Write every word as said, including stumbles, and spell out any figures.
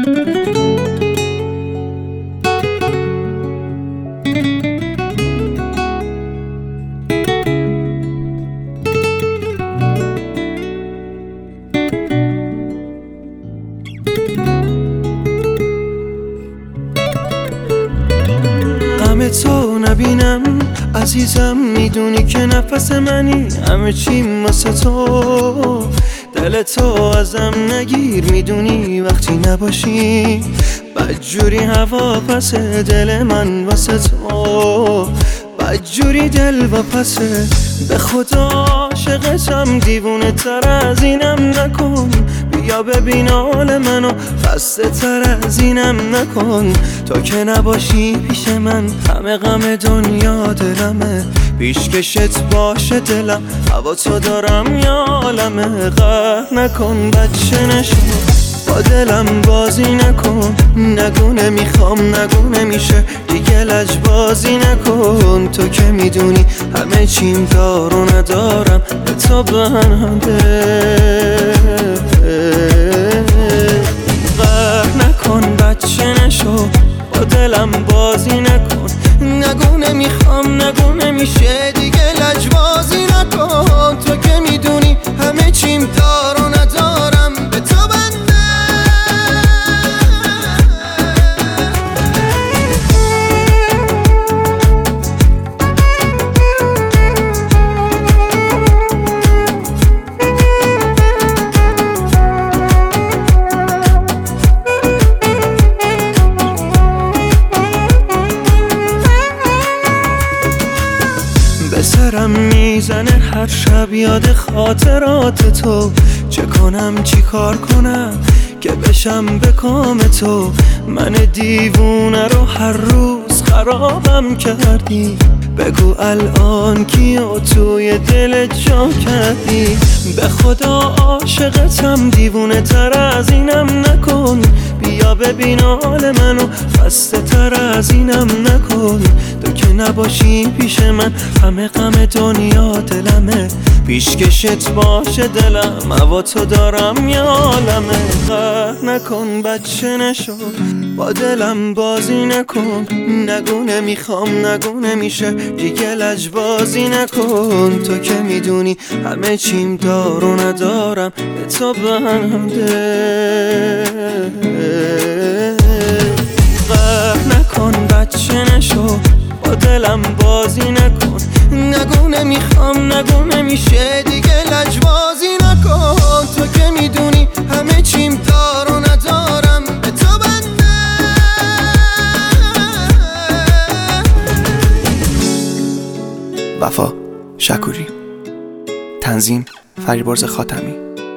غم تو نبینم عزیزم، میدونی که نفس منی، همه چیم واسه تو. دل تو ازم نگیر، میدونی وقتی نباشی بدجوری هوا پسه دل من واسه تو، بدجوری دل و پسه. به خدا عاشقتم، دیوونه تر از اینم نکن، بیا ببین حال منو، خسته تر از اینم نکن. تا که نباشی پیش من همه غم دنیا دلمه، پیشکشت باشه دلم، هوا تو دارم یا عالمه. قهر نکن بچه نشو، با دلم بازی نکن، نگو نمیخوام نگو نمیشه، دیگه لج بازی نکن. تو که میدونی همه چیم دار و ندارم، به تو بنده. قهر نکن بچه نشو، با دلم بازی نکن، نگو نمیخوام نگو نمیشه، دیگه لج بازی نکن. تو که میدونی همه چیم دار و ندارم، به تو بنده. به سرم میزنه هر شب یاد خاطرات تو، چه کنم چی کار کنم که بشم به کام تو. من دیوونه رو هر روز خرابم کردی، بگو الان کیو توی دل جا کردی. به خدا عاشقتم، دیوونه تر از اینم نکن، بیا ببین حال منو، خسته تر از اینم نکن. تو که نباشی پیش من همه غم دنیا دلمه، پیشکشت باشه دلم، هوا تو دارم یا عالمه. قهر نکن بچه نشو، با دلم بازی نکن، نگو نمیخوام نگو نمیشه، دیگه لج بازی نکن. تو که میدونی همه چیم دار و ندارم، به تو بنده. قهر نکن بچه نشو، با دلم بازی نکن، نگو نمیخوام نگو نمیشه، دیگه لج بازی نکن. تو که میدونی همه چیم دار و ندارم، به تو بنده. وفا شکوری، تنظیم فریبرز خاتمی.